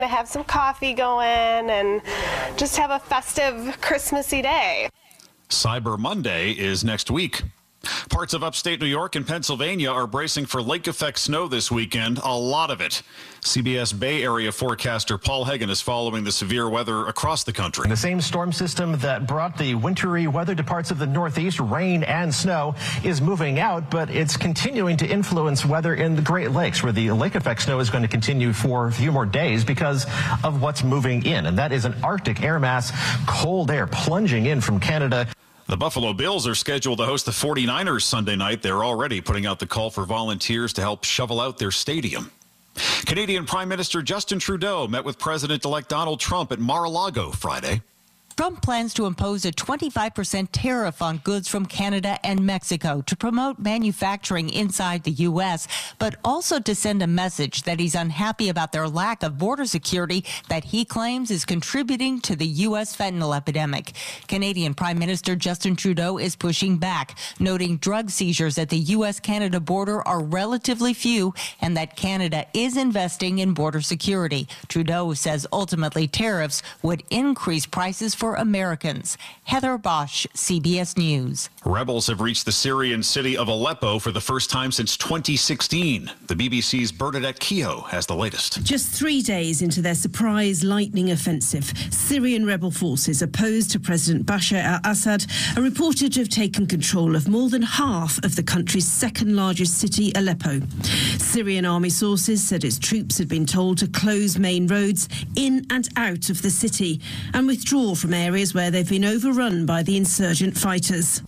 to have some coffee going and just have a festive Christmassy day. Cyber Monday is next week. Parts of upstate New York and Pennsylvania are bracing for lake-effect snow this weekend, a lot of it. CBS Bay Area forecaster Paul Hagan is following the severe weather across the country. The same storm system that brought the wintry weather to parts of the Northeast, rain and snow, is moving out, but it's continuing to influence weather in the Great Lakes, where the lake-effect snow is going to continue for a few more days because of what's moving in, and that is an Arctic air mass, cold air plunging in from Canada. The Buffalo Bills are scheduled to host the 49ers Sunday night. They're already putting out the call for volunteers to help shovel out their stadium. Canadian Prime Minister Justin Trudeau met with President-elect Donald Trump at Mar-a-Lago Friday. Trump plans to impose a 25% tariff on goods from Canada and Mexico to promote manufacturing inside the U.S., but also to send a message that he's unhappy about their lack of border security that he claims is contributing to the U.S. fentanyl epidemic. Canadian Prime Minister Justin Trudeau is pushing back, noting drug seizures at the U.S.-Canada border are relatively few and that Canada is investing in border security. Trudeau says ultimately tariffs would increase prices for Americans. Heather Bosch, CBS News. Rebels have reached the Syrian city of Aleppo for the first time since 2016. The BBC's Bernadette Keogh has the latest. Just 3 days into their surprise lightning offensive, Syrian rebel forces opposed to President Bashar al-Assad are reported to have taken control of more than half of the country's second largest city, Aleppo. Syrian army sources said its troops had been told to close main roads in and out of the city and withdraw from areas where they've been overrun by the insurgent fighters.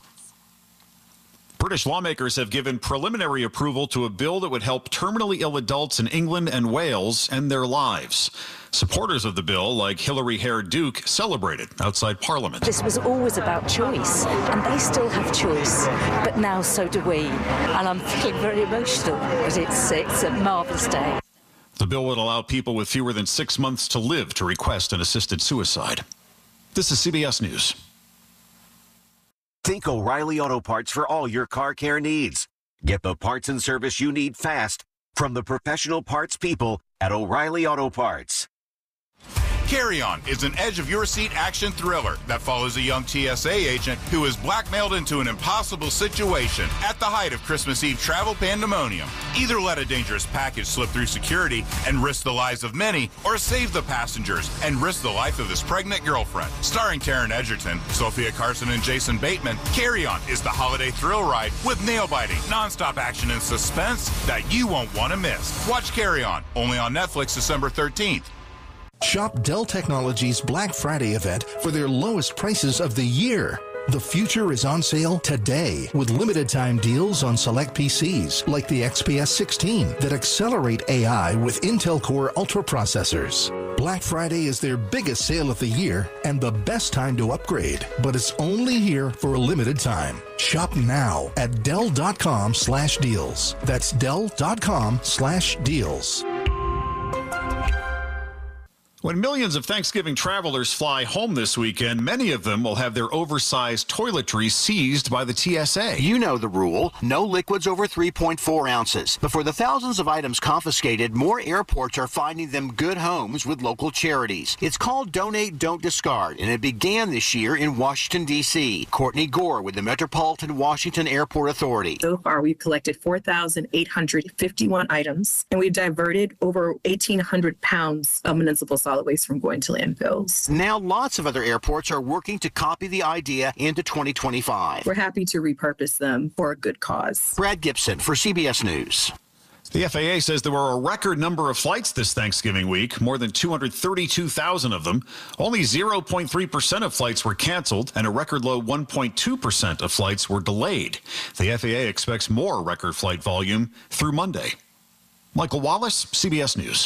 British lawmakers have given preliminary approval to a bill that would help terminally ill adults in England and Wales end their lives. Supporters of the bill, like Hilary Hare-Duke, celebrated outside Parliament. This was always about choice, and they still have choice, but now so do we. And I'm feeling very emotional, but it's a marvellous day. The bill would allow people with fewer than 6 months to live to request an assisted suicide. This is CBS News. Think O'Reilly Auto Parts for all your car care needs. Get the parts and service you need fast from the professional parts people at O'Reilly Auto Parts. Carry On is an edge-of-your-seat action thriller that follows a young TSA agent who is blackmailed into an impossible situation at the height of Christmas Eve travel pandemonium. Either let a dangerous package slip through security and risk the lives of many, or save the passengers and risk the life of his pregnant girlfriend. Starring Taron Egerton, Sophia Carson, and Jason Bateman, Carry On is the holiday thrill ride with nail-biting, non-stop action and suspense that you won't want to miss. Watch Carry On, only on Netflix December 13th. Shop Dell Technologies Black Friday event for their lowest prices of the year. The future is on sale today with limited time deals on select PCs like the XPS 16 that accelerate AI with Intel Core Ultra processors. Black Friday is their biggest sale of the year and the best time to upgrade, but it's only here for a limited time. Shop now at Dell.com/deals. That's Dell.com/deals. When millions of Thanksgiving travelers fly home this weekend, many of them will have their oversized toiletries seized by the TSA. You know the rule, no liquids over 3.4 ounces. But for the thousands of items confiscated, more airports are finding them good homes with local charities. It's called Donate, Don't Discard, and it began this year in Washington, D.C. Courtney Gore with the Metropolitan Washington Airport Authority. So far, we've collected 4,851 items, and we've diverted over 1,800 pounds of municipal solid waste from going to landfills. Now lots of other airports are working to copy the idea into 2025. We're happy to repurpose them for a good cause. Brad Gibson for CBS News. The FAA says there were a record number of flights this Thanksgiving week, more than 232,000 of them. Only 0.3% of flights were canceled, and a record low 1.2% of flights were delayed. The FAA expects more record flight volume through Monday. Michael Wallace, CBS News.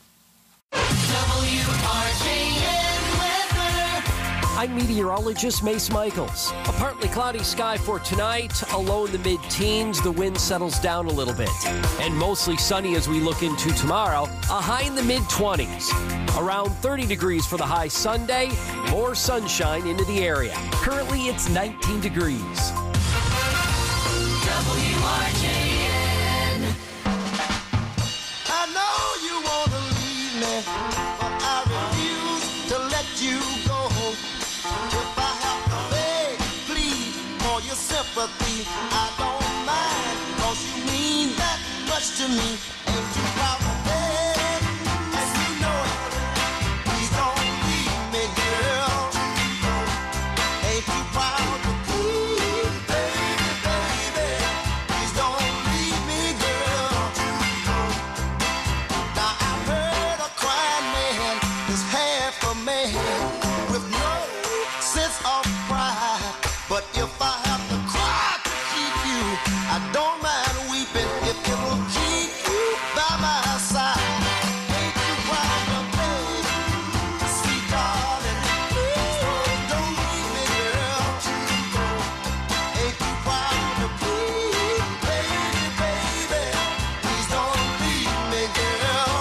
I'm meteorologist Mace Michaels. A partly cloudy sky for tonight, a low in the mid-teens. The wind settles down a little bit. And mostly sunny as we look into tomorrow, a high in the mid-20s. Around 30 degrees for the high Sunday, more sunshine into the area. Currently, it's 19 degrees. WRJN. I know you want to leave me. me, I don't mind, 'cause you mean that much to me. Ain't too proud to beg, and you know it. Please don't leave me, girl. Ain't too proud to plead, baby, baby. Please don't leave me, girl. Now I've heard a crying man is half a man with no sense of pride. But if I have to cry to keep you, I don't mind weeping if it will keep you by my side. Ain't you proud to beg, sweet darling? Please don't leave me, girl. Ain't you proud to plead, baby, baby? Please don't leave me, girl.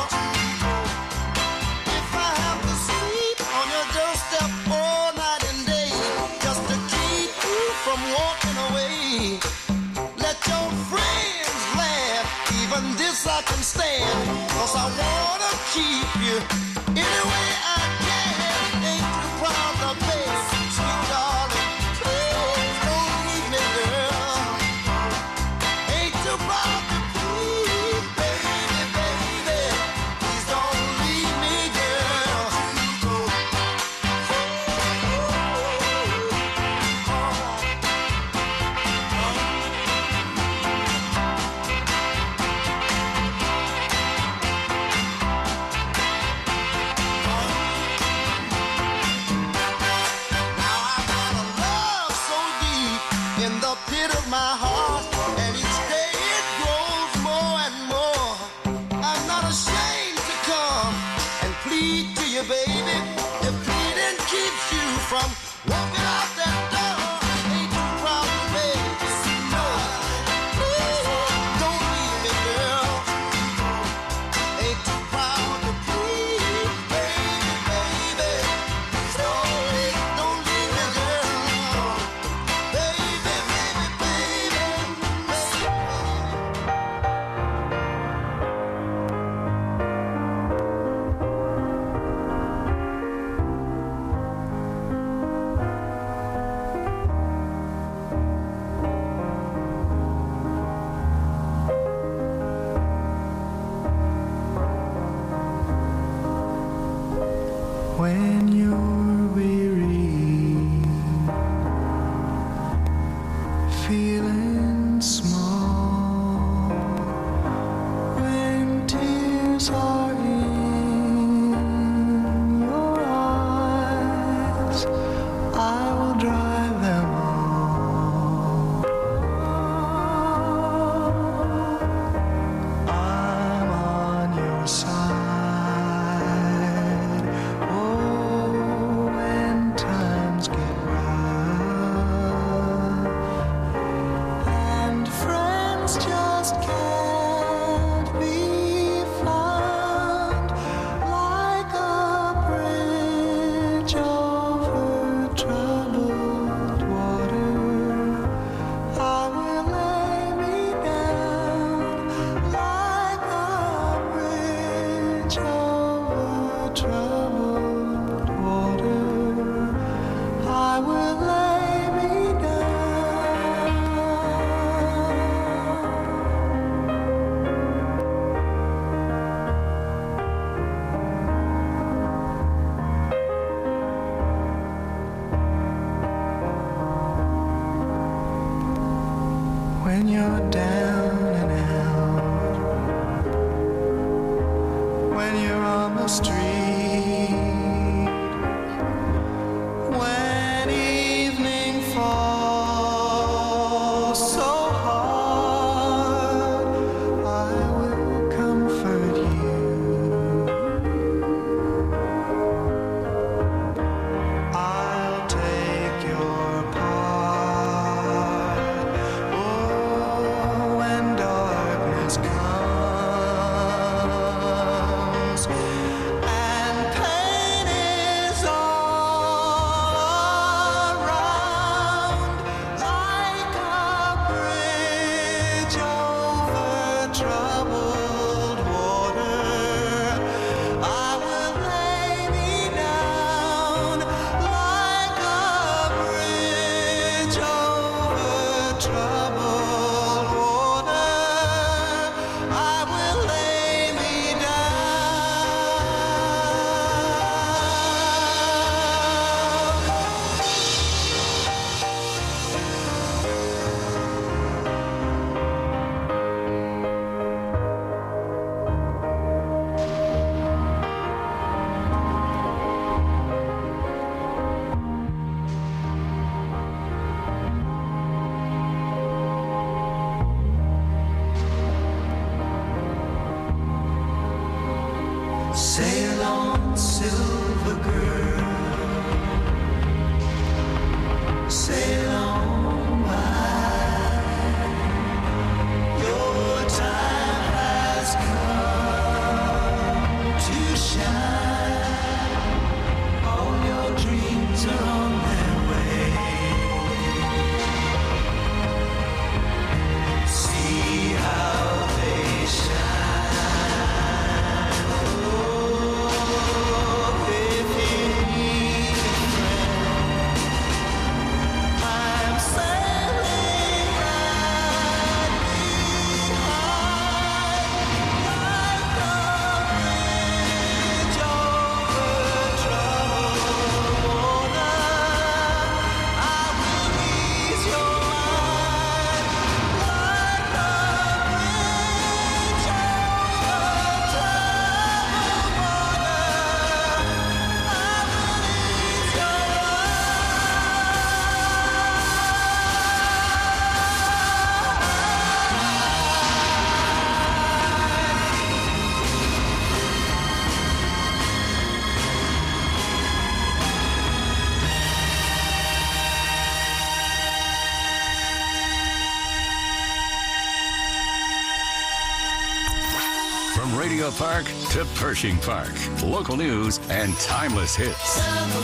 If I have to sleep on your doorstep all night and day, just to keep you from walking away, let your friends laugh, even this I can stand, 'cause I wanna keep you any way I can. Ain't too proud to beg, sweet darling, please don't leave me, girl. Ain't too proud to plead, baby, baby, please don't leave me, girl. Now I got a love so deep in the pit of my heart, and each day it grows more and more. I'm not ashamed to come and plead to you, baby. If pleading keeps you from walking out that door, ain't too proud to beg, no. Please don't leave me, girl. Ain't too proud to plead, baby, baby. Don't leave me, girl. Baby, baby, baby. When you're weary, feeling small, when tears are in your eyes, I will dry them all. I'm on your side. Oh, Park to Pershing Park. Local news and timeless hits.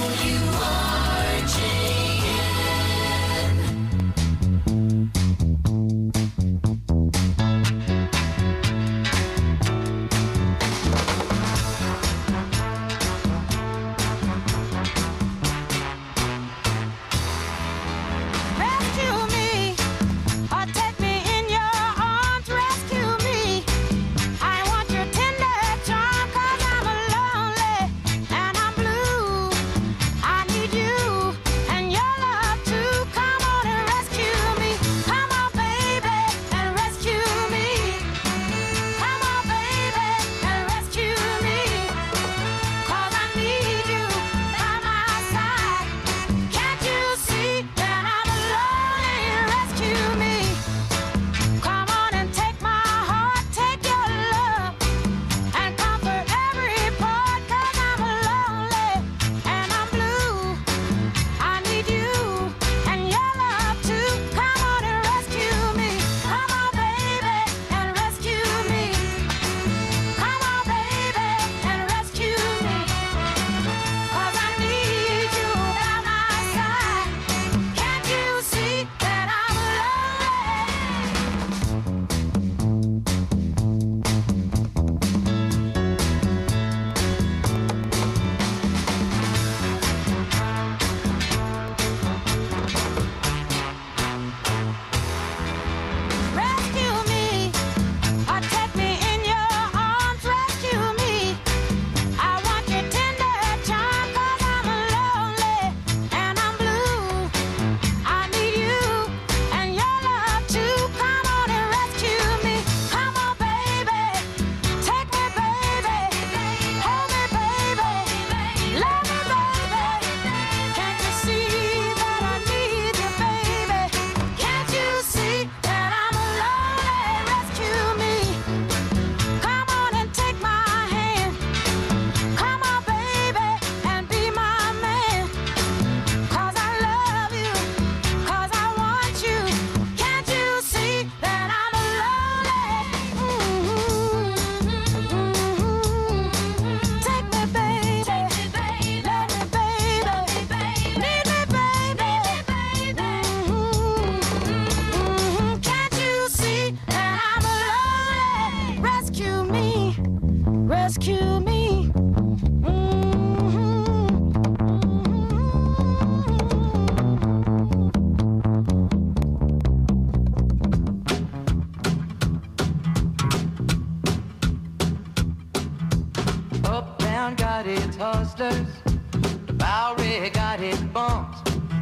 Got its hustlers, the Bowery got its bumps.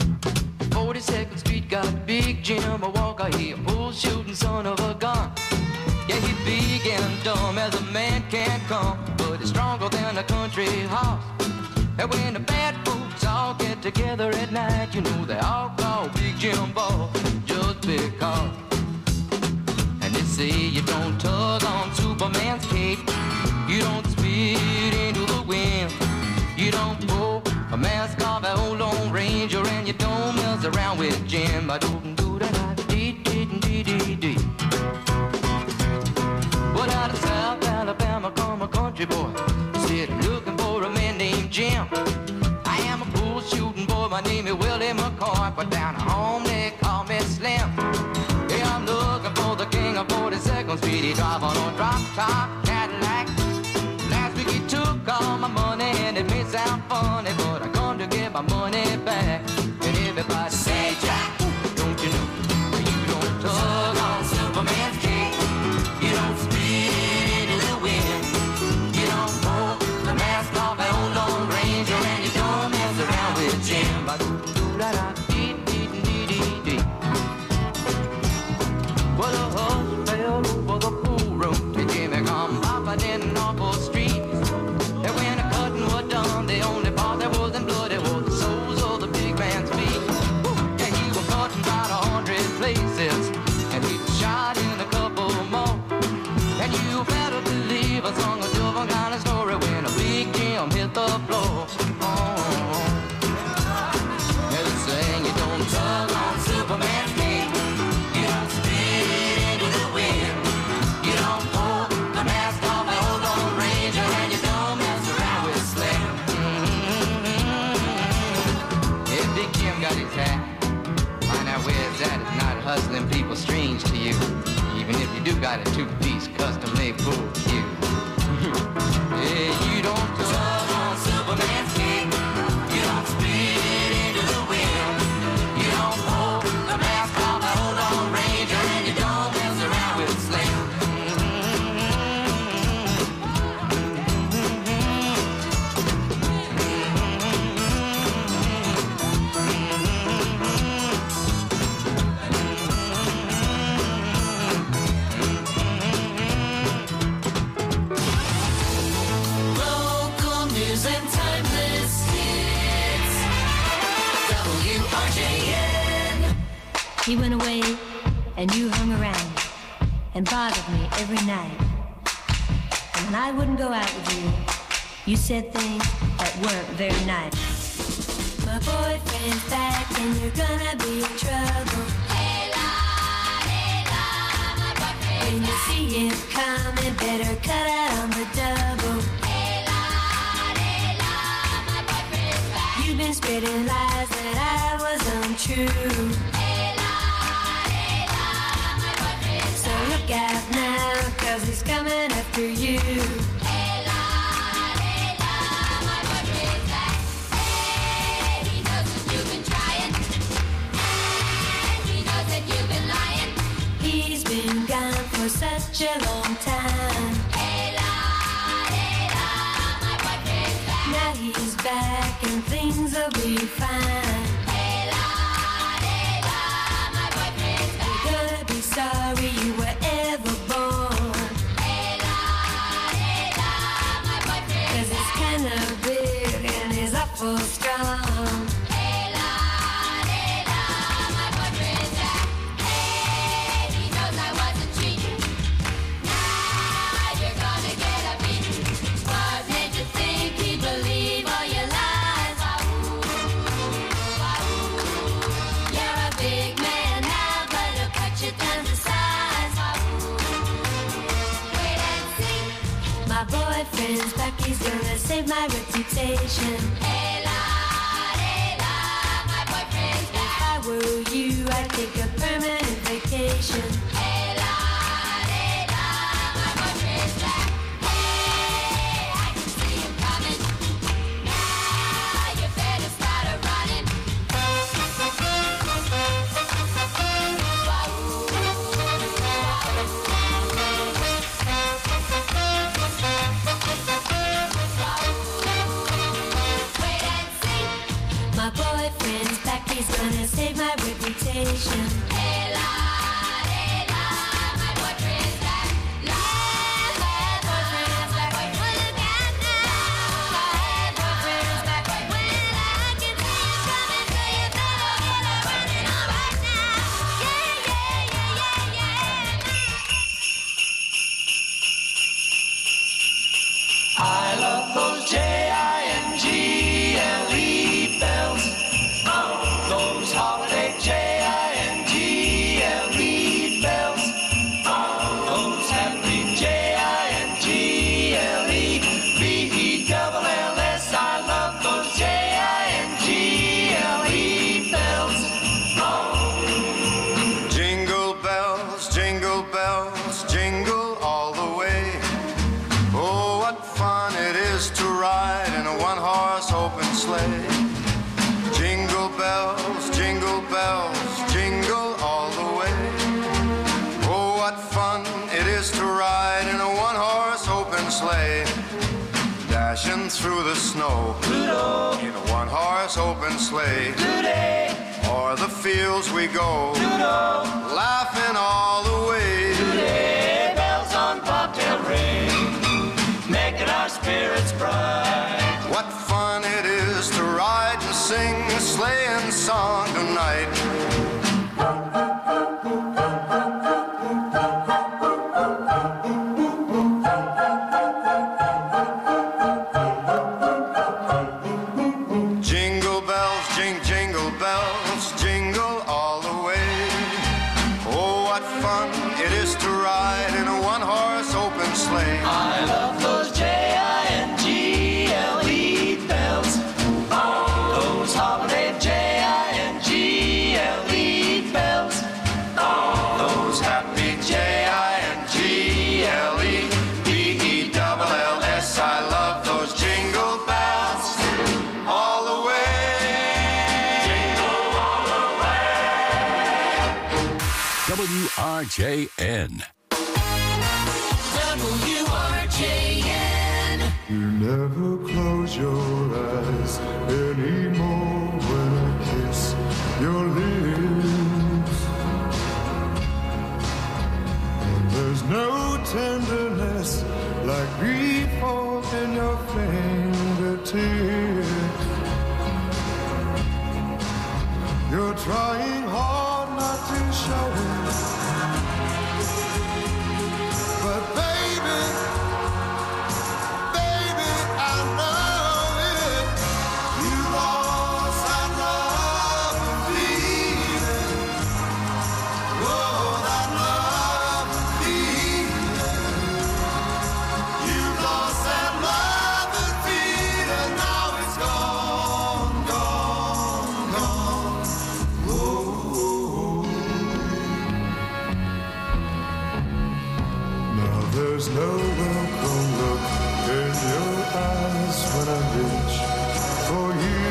42nd Street got Big Jim, a Walker, he a bull shooting son of a gun. Yeah, he's big and dumb as a man can come, but he's stronger than a country horse. And when the bad folks all get together at night, you know they all call Big Jim Ball just because. And they say you don't tug on Superman's cape, you don't spit into the wind, you don't pull a mask off an old Lone Ranger, and you don't mess around with Jim. I don't do that. Dee. Well, out of South Alabama come a country boy, said looking for a man named Jim. I am a bull shooting boy, my name is Willie McCoy, but down at home they call me Slim. Yeah, I'm looking for the king of 42nd Street. He drive on a drop top Cadillac. Last week he took all my money, and it may sound funny, but I come to get my money back. And everybody say, Jack, don't you know, you don't tug on Superman's cape, you don't spit in the wind, you don't pull the mask off an old Lone Ranger, and you don't mess around with Jim. Well, the hush fell over the pool room to Jimmy come change to you, even if you do got a two-piece custom-made pool cue. Yeah, you don't tug on Superman's cape. You don't spin it into the wind. You don't pull the mask off the Hold On Ranger, and you don't mess around with Slim. Local news and timeless hits. WRJN. He went away and you hung around and bothered me every night. And when I wouldn't go out with you, you said things that weren't very nice. My boyfriend's back and you're gonna be in trouble. Hey la, my boyfriend. When you see him coming, better cut out on the double. Hey la, my boyfriend's back. You've been spreading lies that I was untrue. Hey la, my boyfriend's back. So look out now, 'cause he's coming after you. Hey la, my boyfriend's back. Hey, he knows that you've been trying. And he knows that you've been lying. He's been gone for such a long time. Hey la, my boyfriend's back. Now he's back and things will be fine. Hey la, my boyfriend's back. You're gonna be sorry you were ever born. Hey la, my boyfriend's back. 'Cause he's kinda big and he's awful strong. Hey la, my boyfriend's back. Hey, he knows I wasn't cheating. Now you're gonna get a beating. What made you think he'd believe all your lies? You're a big man now, but he'll cut you down to size. Wait and see. My boyfriend's back, he's gonna save my reputation. Hey la, my boyfriend's back. If I were you, I'd take a permanent vacation. Hey la, my boyfriend's back. Hey, I can see him coming. Now you better start a running. Wait and see. My boyfriend's back, he's gonna save my reputation. Hey la, my boyfriend's back. La, my boyfriend's back. Look out now. My boyfriend's back. When I can see him coming, so you better get a running on right now. Yeah, yeah, yeah, yeah, yeah. I love those J-I-N-G-L-E bells. Those holiday J-I-N-G-L-E bells. Those happy J-I-N-G-L-E B-E-double-L-S. I love those J-I-N-G-L-E bells. Jingle bells, jingle all the way. Oh, what fun it is to ride in a one-horse open sleigh. Jingle bells, jingle all the way. Oh, what fun it is to ride in a one-horse open sleigh. Dashing through the snow in a one-horse open sleigh. O'er the fields we go, laughing all the way. Bells on bobtail ring, making our spirits bright. What fun it is to ride and sing a sleighing song tonight. Jingle bells, jingle bells, jingle all the way. Oh, what fun it is to ride in a one-horse open sleigh. I love those J-I-N-G-L-E bells. Those holiday J-I-N-G-L-E WRJN. WRJN. You never close your eyes anymore when I kiss your lips. And there's no tenderness like before in your fingertips. You're trying hard not to show it, but baby, I know it. You lost that love and feeling. Oh, that love and feeling. You lost that love and feeling. Now it's gone, gone, gone. Oh. Now there's no welcome look in your eyes when I reach for you.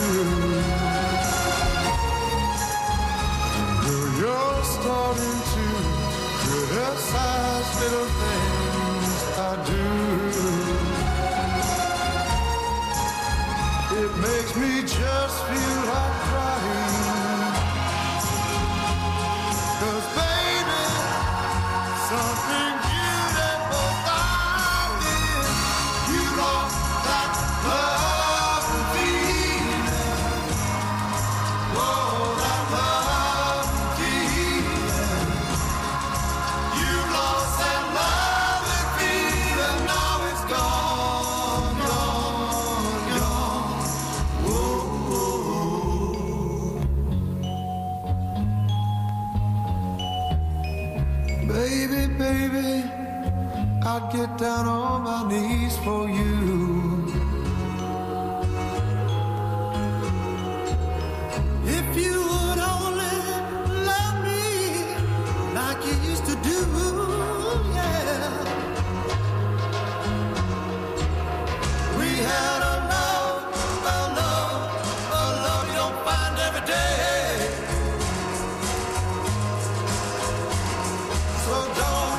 You're starting to criticize little things I do. It makes me just feel like crying. 'Cause baby, something beautiful found it. You lost that love and feeling. Oh, that love and feeling. You lost that love and feeling. Now it's gone, gone, gone. Whoa. Baby, baby, I'd get down on my knees for you. If you would only love me like you used to do, yeah. We had a love you don't find every day. So don't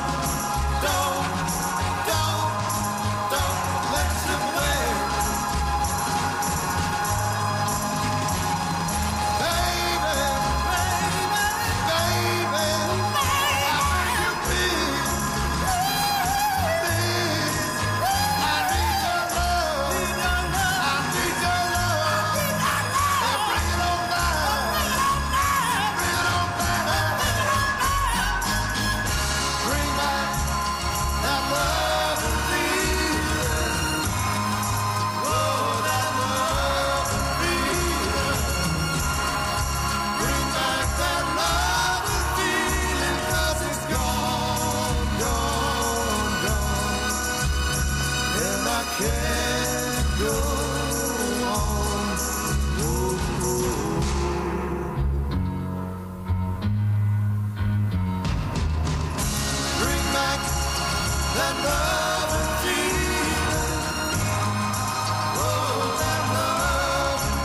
let it slip away. Baby, how you feel? I need your love. I need your love. And bring it on down. Bring it on down. Bring back that love and feeling. Oh, that love and feeling. Bring back that love and feeling. 'Cause it's gone, gone, gone. And I can't go on. Bring back that love and feeling. Oh, that love and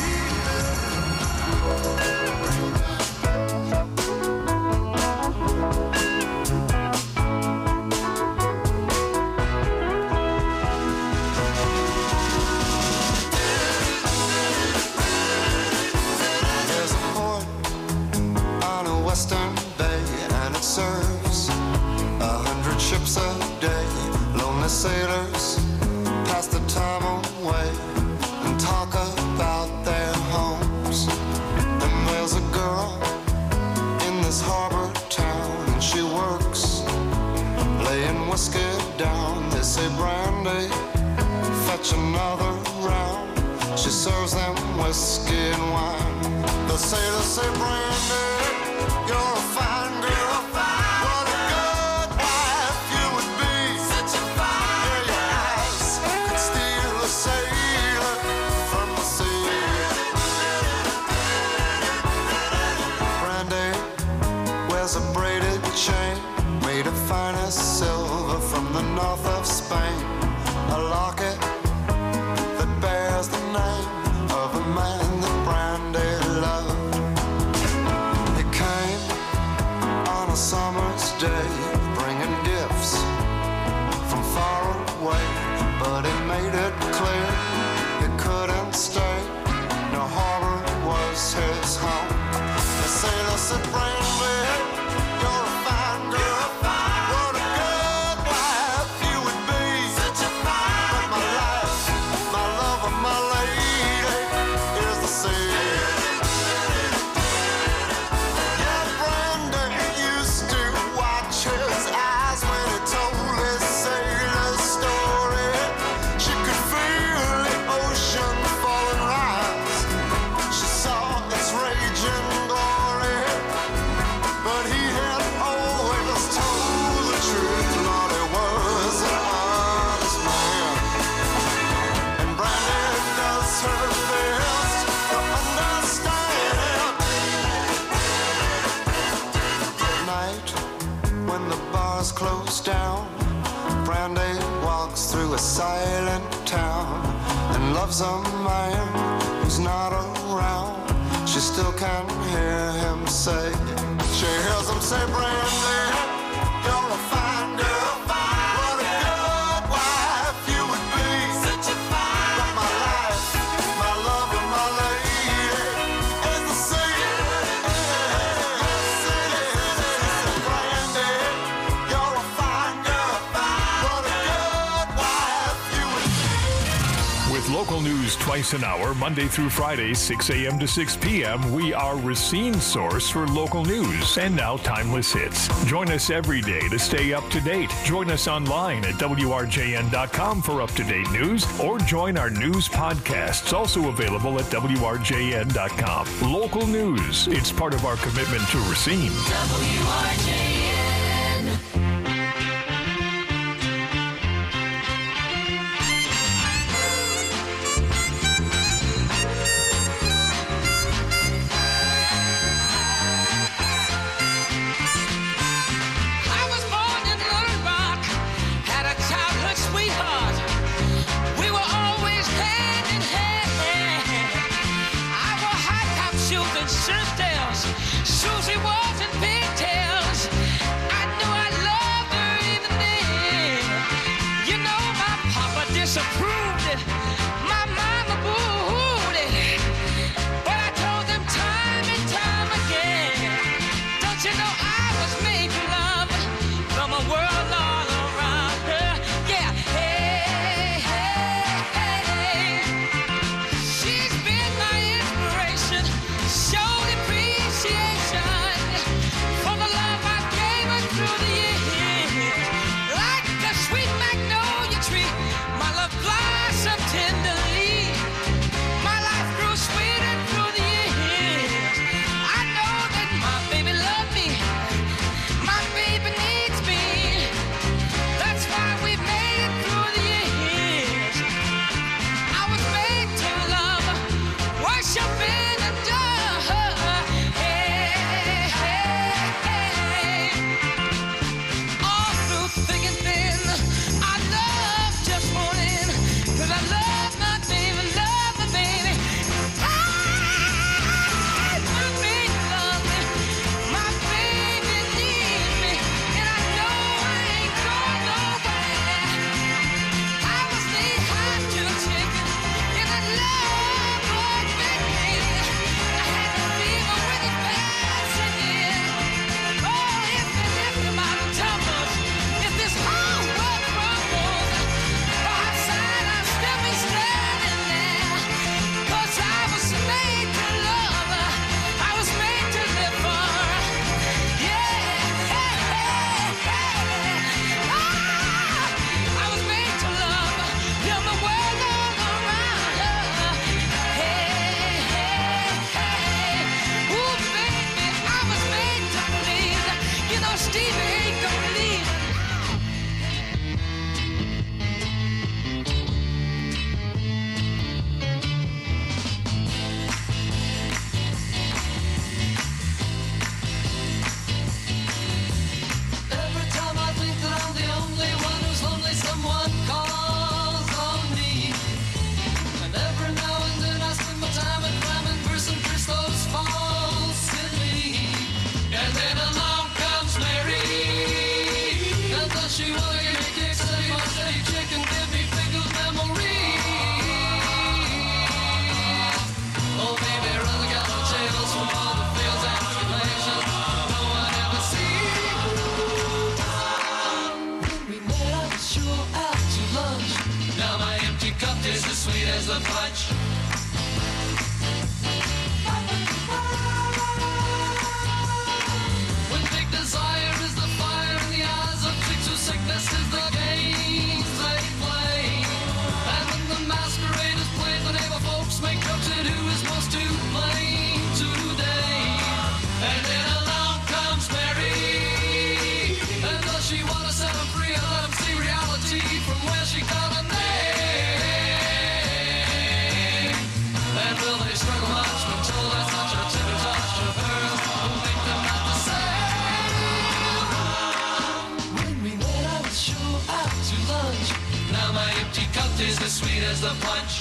There's a port on a western bay, and it serves 100 ships a day. Lonely sailors pass the time away and talk about their homes. And there's a girl in this harbor town, and she works laying whiskey down. They say, Brandy, fetch another round. She serves them whiskey and wine. The sailors say, Brandy, you're a fine girl. What a good wife you would be. Such a fine girl. Your eyes could steal a sailor from the sea. Brandy wears a braided chain made of finest silver from the north of Spain. A locket that bears the name of a man that Brandy loved. He came said, Brandy, you're a fine girl. What a good wife you would be. Such a fine. But my life, my love, and my lady is the sea. Yeah, Brandy used to watch his eyes when he told his sailor story. She could feel the ocean fall and rise. She saw its raging glory, but he had always told the truth. Lord, he was an honest man, and Brandy does her best to understand. At night, when the bars close down, Brandy walks through a silent town and loves a man who's not around. She still can hear him say, she hears him say, Brandy, you're a fine girl. What a good wife you would be. Such a fine. But my life, my love, and my lady is the sea. Yes, it is. Brandy, you're a fine girl. What a good wife you would be. With local news twice an hour, Monday through Friday, 6 a.m. to 6 p.m., we are Racine's source for local news and now timeless hits. Join us every day to stay up to date. Join us online at WRJN.com for up-to-date news, or join our news podcasts, also available at WRJN.com. Local news, it's part of our commitment to Racine. WRJN. I was born in Little Rock, had a childhood sweetheart. We were always hand in hand. I wore high top shoes and shirt tails. Susie was in pigtails. I knew I loved her even then. You know my papa disapproved it. My mama booed it. But I told them time and time again, don't you know I was made for love from a world all around her? Yeah, hey, hey, hey. She's been my inspiration, showed appreciation. sweet as the punch.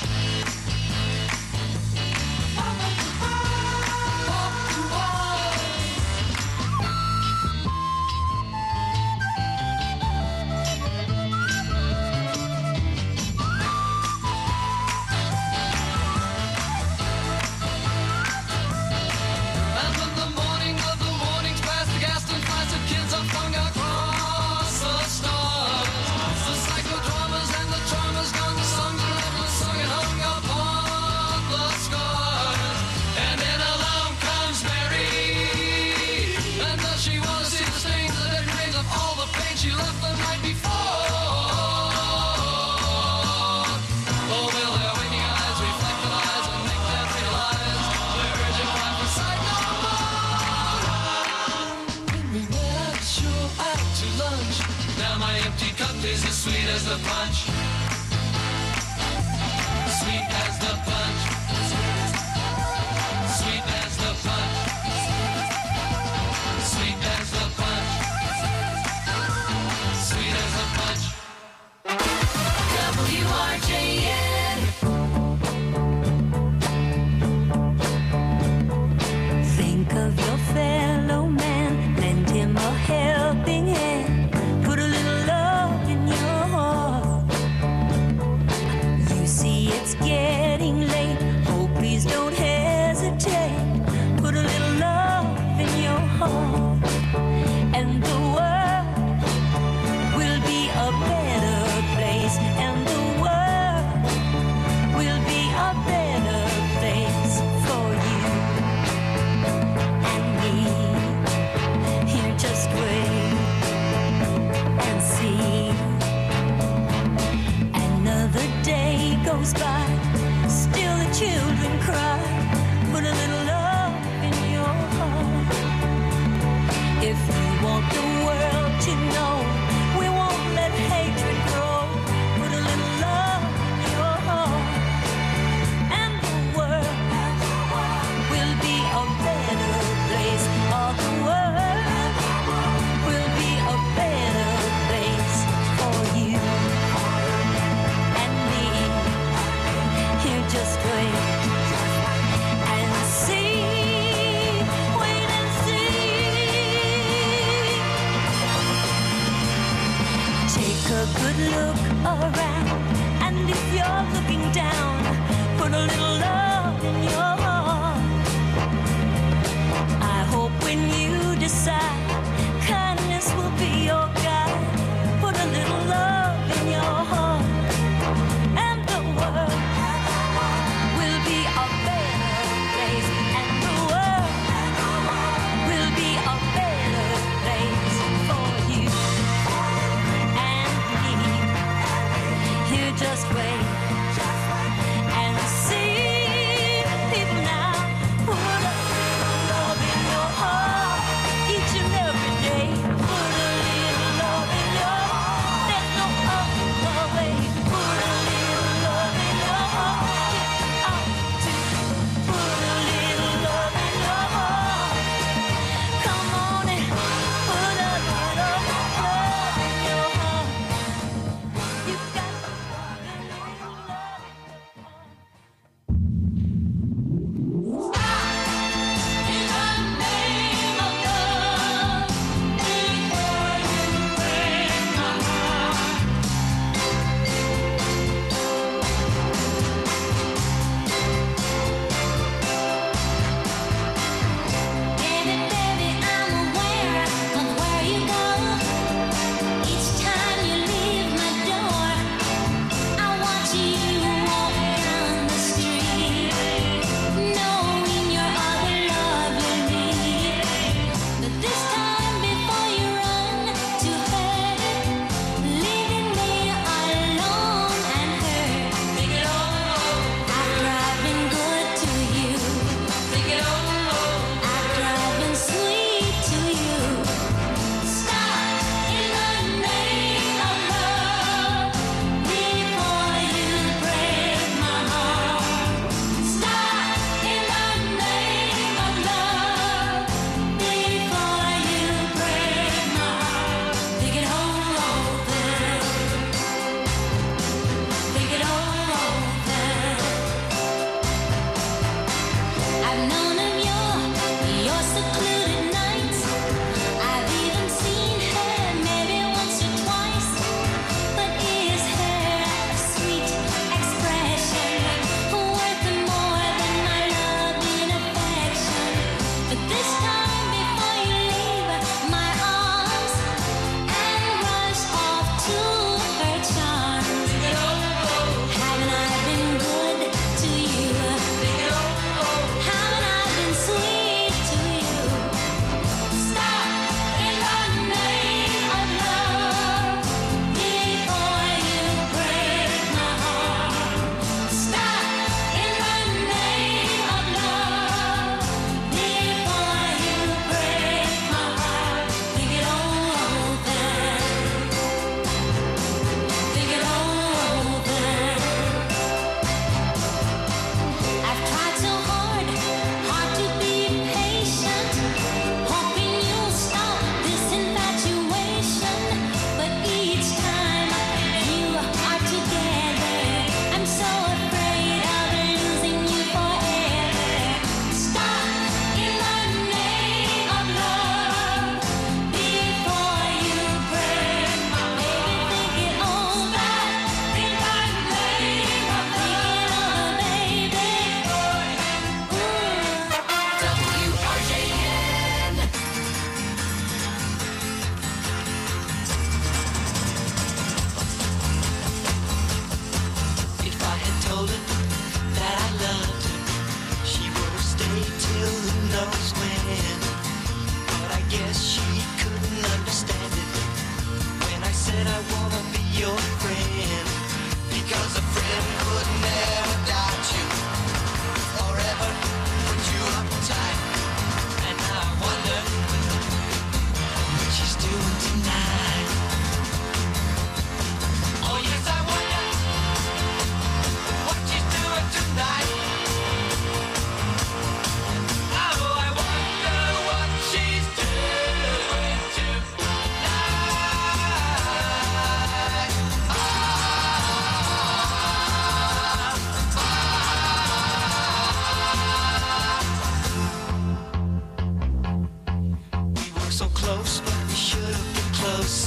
Is as sweet as the punch. Sweet as the punch. Sweet as the punch. Sweet as the punch. Sweet as the punch. WRJN. Think of your fellow man, lend him a helping hand. Put a little love in your heart. You see it's getting late. Oh, please don't hesitate. Put a little love in your heart. And the world will be a better place. And the world will be a better place for you and me. Here, just wait and see. Another day goes by, still the children cry. Put a little love in your heart. If you want the world to know, we won't let hatred grow. Put a little love in your heart. And the world will be a better place. All the world will be a better place for you and me. Here, just wait and see. Wait and see. Take a good look around, and if you're looking down, put a little love in your heart. I hope when you decide, kindness will be your guide. Put a little love in your heart, and the world will be a better place. And the world will be a better place for you and me. Here, just wait and see. If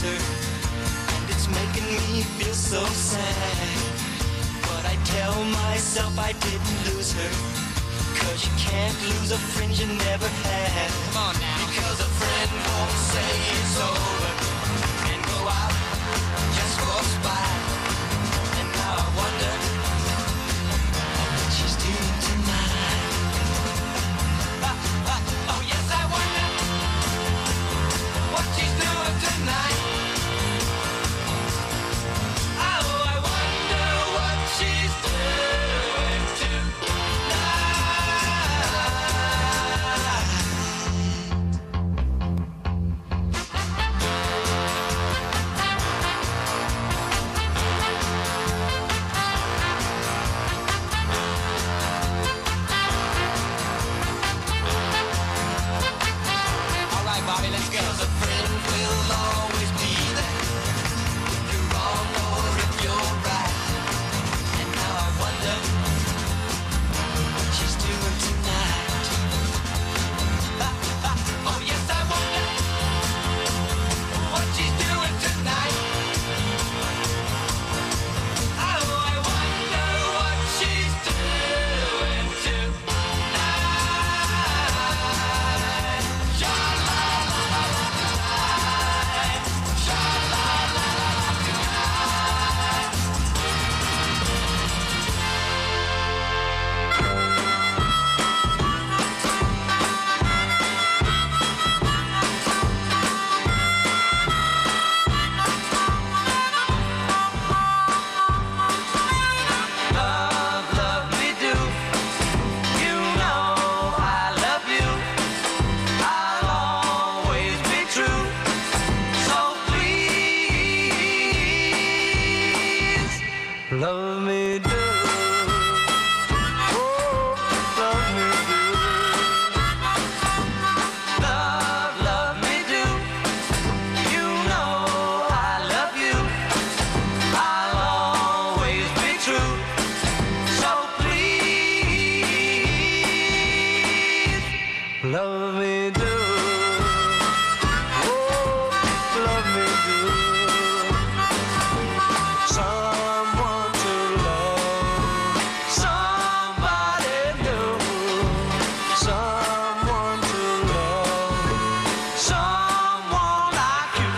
her, and it's making me feel so sad. But I tell myself I didn't lose her, 'cause you can't lose a friend you never had. Come on now. Because a friend won't say it's over and go out just for spite. And now I wonder what she's doing tonight. Oh yes, I wonder what she's doing tonight. Oh, I wonder what she's doing All right, Bobby, let's go. 'Cause a friend will always be there if you're wrong or if you're right. And now I wonder what she's doing tonight. Oh yes, I wonder what she's doing tonight. Oh, I wonder what she's doing tonight. Sha-la-la-la-la-la-la. Love, love me do. You know I love you. I'll always be true. So please, love me do. Oh, love me do. Love, love me do. You know I love you. I'll always be true. So please, love me do. Oh, love me do. Someone to love, somebody new. Someone to love, someone like you.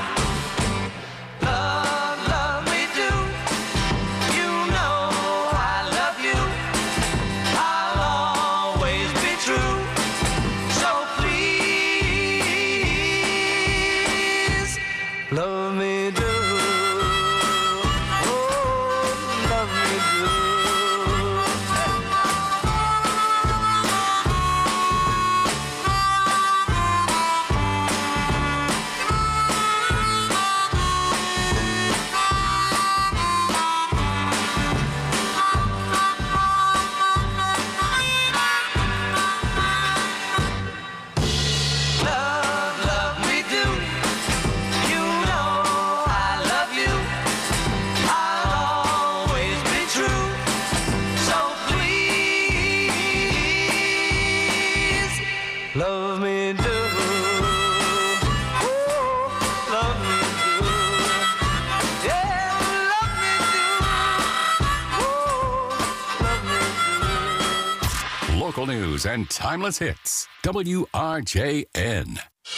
Love, love me do. You know I love you. I'll always be true. So please, love me do. Oh, love me do. Love, love me do. You know I love you. I'll always be true. So please, love me do. Oh, love me do. Yeah, love me do. Oh, love me do. Local news and timeless hits. WRJN.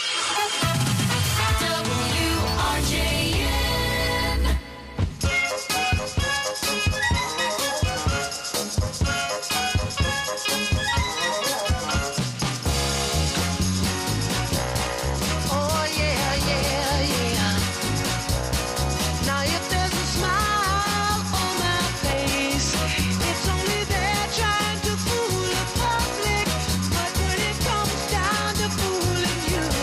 WRJN. Oh yeah, yeah, yeah. Now if there's a smile on my face, it's only there trying to fool the public. But when it comes down to fooling you,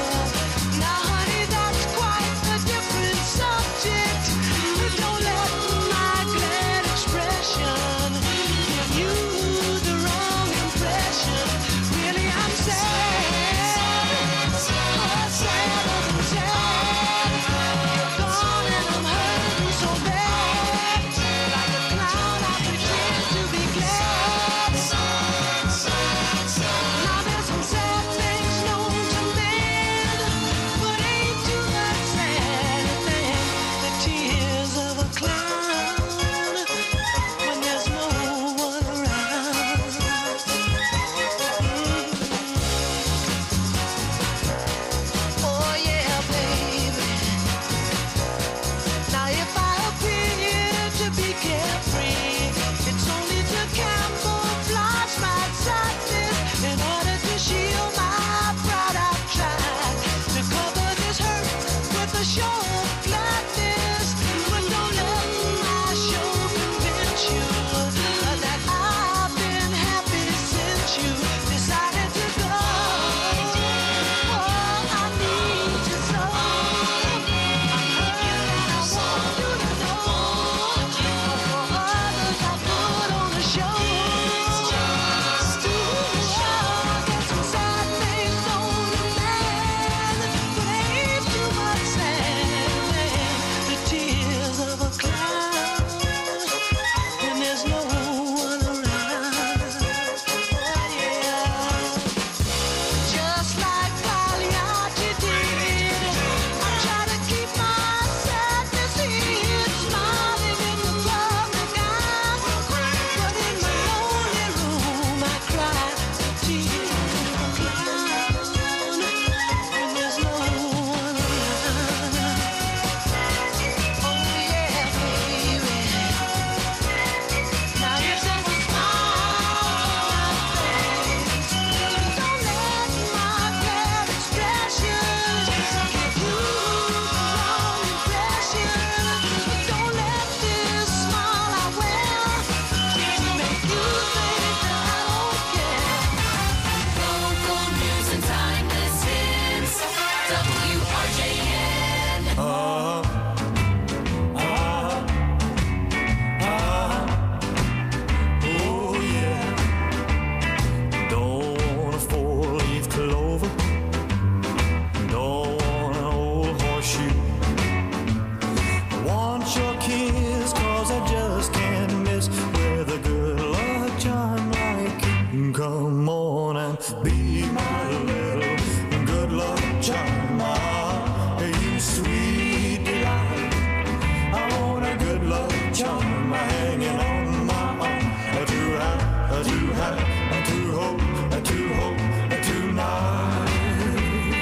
decided to go. Oh, I need you so. I love you and I want you to know. For others I put on a show. Get some sad things on the man, but ain't too much sand. The tears of a clown, and there's no one around. Oh yeah, just like Pagliacci did. I try to keep my sadness hid, smiling in the public eye, but in my lonely room I cry the tears of a clown, and there's no one around. Oh yeah, baby. Now you just smile on my face. Don't let my bad expressions give you the wrong impression. Don't let this smile I wear make you think that I don't care. Local news and timeless hits. WRJN. Oh yeah. Don't want a four-leaf clover. Don't want an old horseshoe. I want your kiss, 'cause I just can't miss with a good luck charm like you. Come on and be my little good luck charm. Ah, you sweet delight. I want a good luck charm hanging on my arm. To have, to have, to hope, tonight.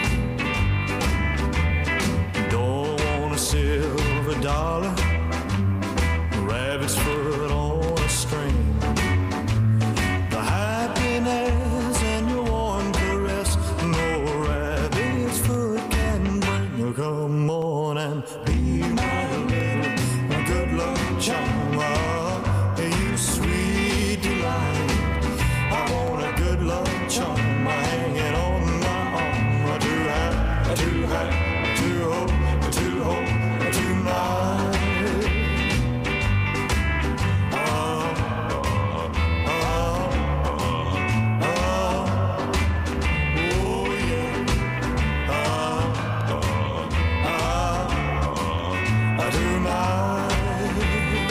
Don't want a silver dollar, rabbit's foot on a string. The happiness and your warm caress, no rabbit's foot can bring. Come on and be my little good luck charm. Ah, you sweet delight. I want a good luck charm hanging on my arm. To have, to hope, tonight. Oh yeah. Tonight.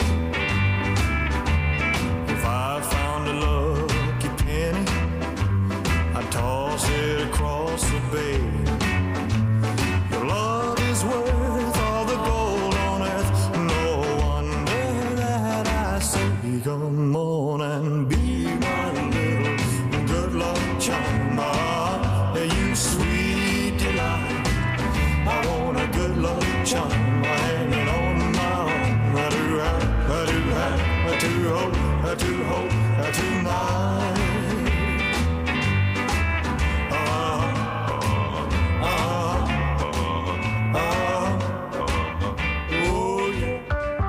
If I found a lucky penny, I'd toss it across the bay. Your love is worth all the gold on earth. No wonder that I say, come on and be my little good luck charm. Ah, you sweet delight. I want a good luck charm hanging on my arm. To hope, tonight. Oh yeah.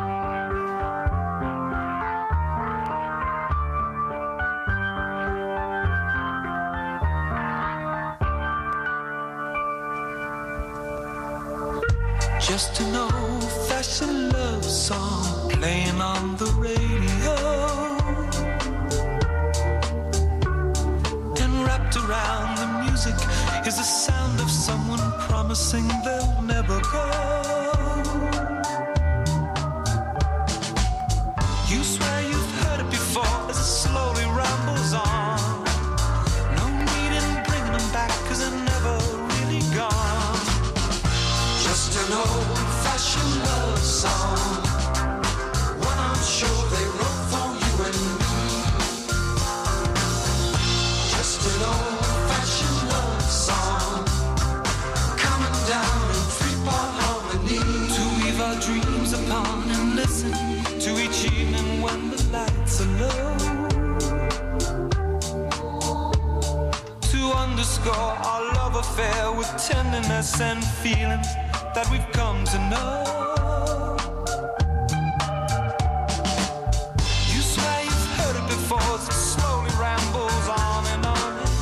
Just an old-fashioned love song playing on the radio, and wrapped around the music is the sound of someone promising they'll never go. You swear you've heard it before as it slowly rambles on. No need in bringing them back 'cause they're never really gone. Just an old-fashioned love song, one I'm sure they wrote for you and me. Just an old-fashioned love song, coming down in three-part harmony, to weave our dreams upon and listen to each evening when the lights are low, to underscore our love affair with tenderness and feeling that we've come to know. You swear you've heard it before as it slowly rambles on and on.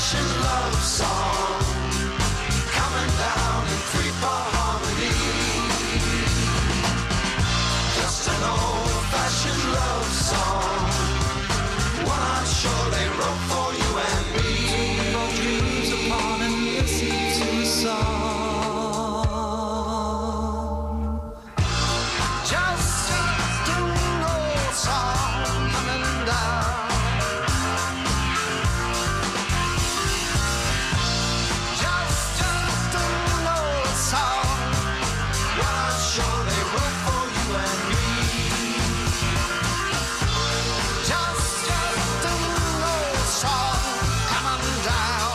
old-fashioned love song coming down in three-part harmony. Just an old-fashioned love song, one I'm sure they wrote for you and me. Your dreams upon and listen to the song. Just an old song coming down. Just an old song, one I'm sure they wrote for you and me. Just an old song coming down.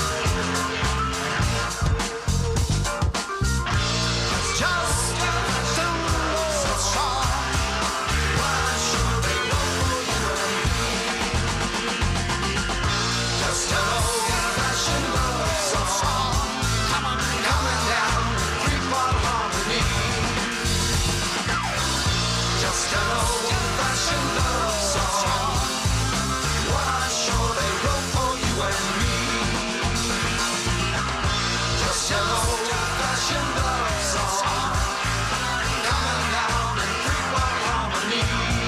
Just an old song, one I'm sure they wrote for you and me. Just an old-fashioned love song coming down three-part harmony. Just an old-fashioned love song, one I'm sure they wrote for you and me. Just an old-fashioned love song coming down in three-part harmony.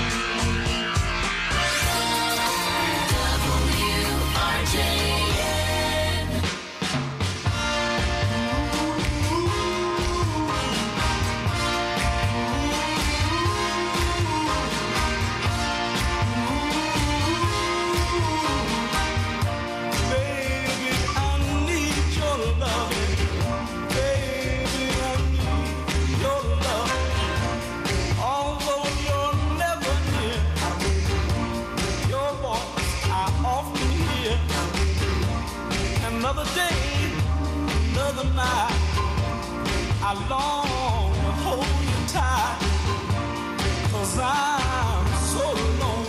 Baby, I need your loving. Baby, I need your love. Although you're never near, your voice I often hear. Another day, another night, I long to hold you tight, 'cause I'm so alone.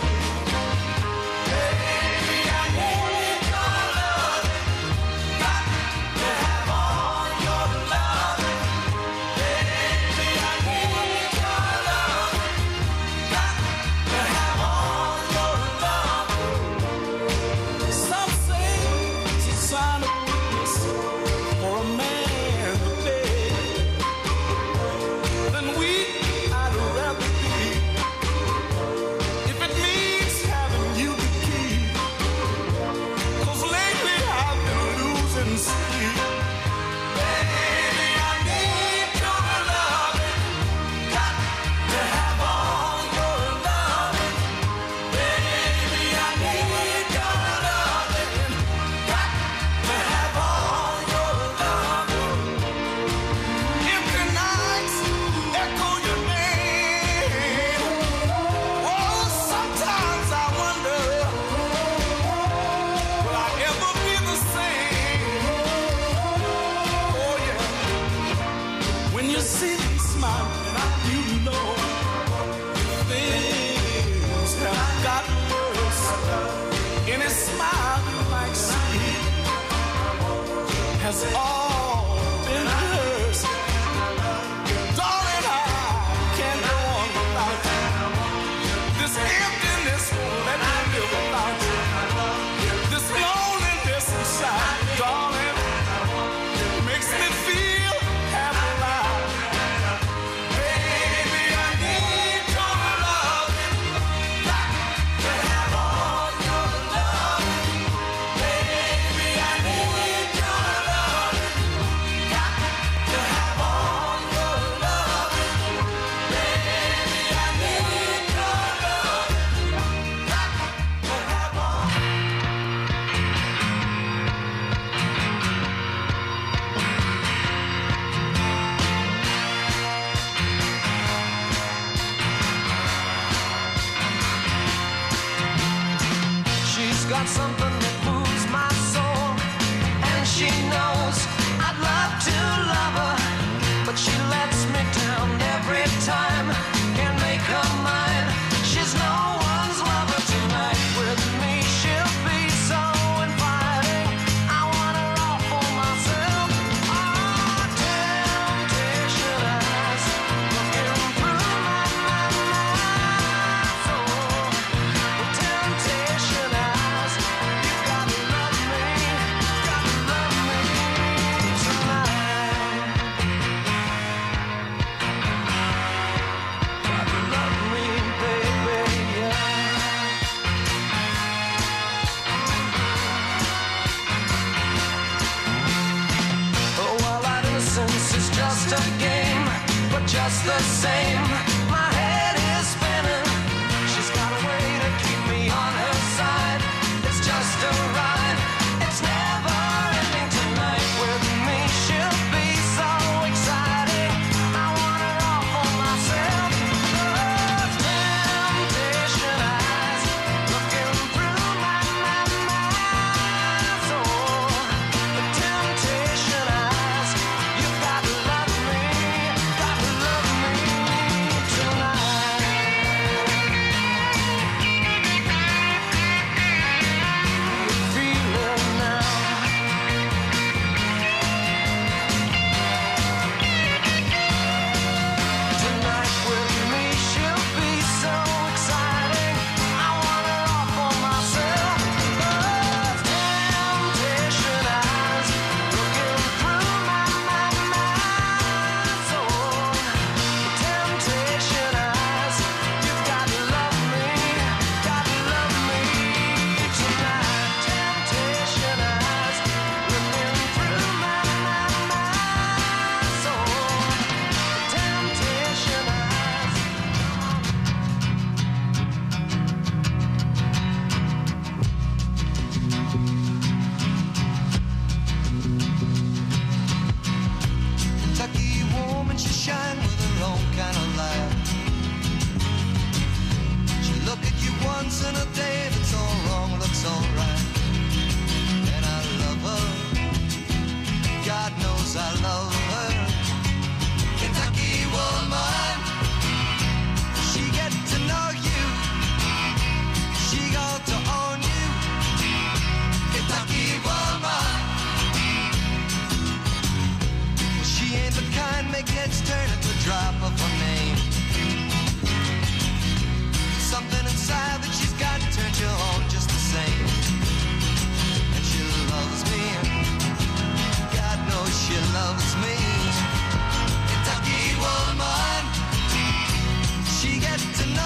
Baby, I need your loving. Got to have all your loving. Baby, I need your loving. Got to have all your loving. Some say it's a sign of weakness for a man to beg. Then weak I'd rather be, if it means having you to keep. 'Cause lately I've been losing sleep. Baby, I need your loving. Got to have all your loving. Baby, I need your loving. Got to have all your loving. Empty nights echo your name. Oh, sometimes I wonder, will I ever be the same? Oh yeah. When you see me smiling, you know things have gotten worse. Any smile you might see has all been hers. Darling, I can't go on without you. This emptiness won't let me live without you. This loneliness inside, darling, makes me feel half alive. Baby, I need your loving. Got to have all your loving. Baby, I need your loving. Got to have all your loving. Baby, I need your loving. Got to have all. She's got something that moves my soul, and she knows I'd love to love her, but she lets me down every time. Can't make her mine. She's no one's lover tonight. With me, she'll be so inviting. I want her all for myself. Oh, temptation eyes looking through my soul. Temptation eyes. the game, but just the same,